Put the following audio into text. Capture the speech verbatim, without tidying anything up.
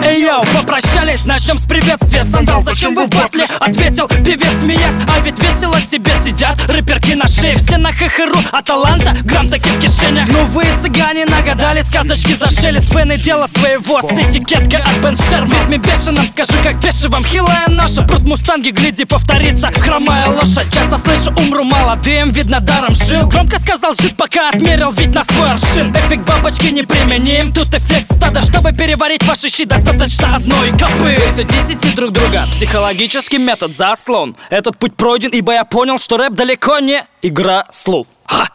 Эй, йоу, попрощались, начнем с приветствия. Сандал, зачем вы в батле? Ответил певец, смеясь. А ведь весело себе сидят рэперки на шее. Все на хохеру, а таланта грамм таки в кишенях. Ну вы, цыгане, нагадали, сказочки зашили. С фэны дело своего, с этикеткой от Беншер. В ритме бешеном, скажу, как пеши вам хилая ноша. Прут мустанги, гляди, повторится хромая лошадь. Часто слышу, умру молодым, видно, даром жил. Громко сказал, жить пока отмерил, ведь на свой аршин. Эффект бабочки неприменим, тут эффект стада. Чтобы переварить ваши щи, достаточно одной копы. Вы все десяти друг друга, психологический метод, заслон. Этот путь пройден, ибо я понял, что рэп далеко не игра слов. Ха!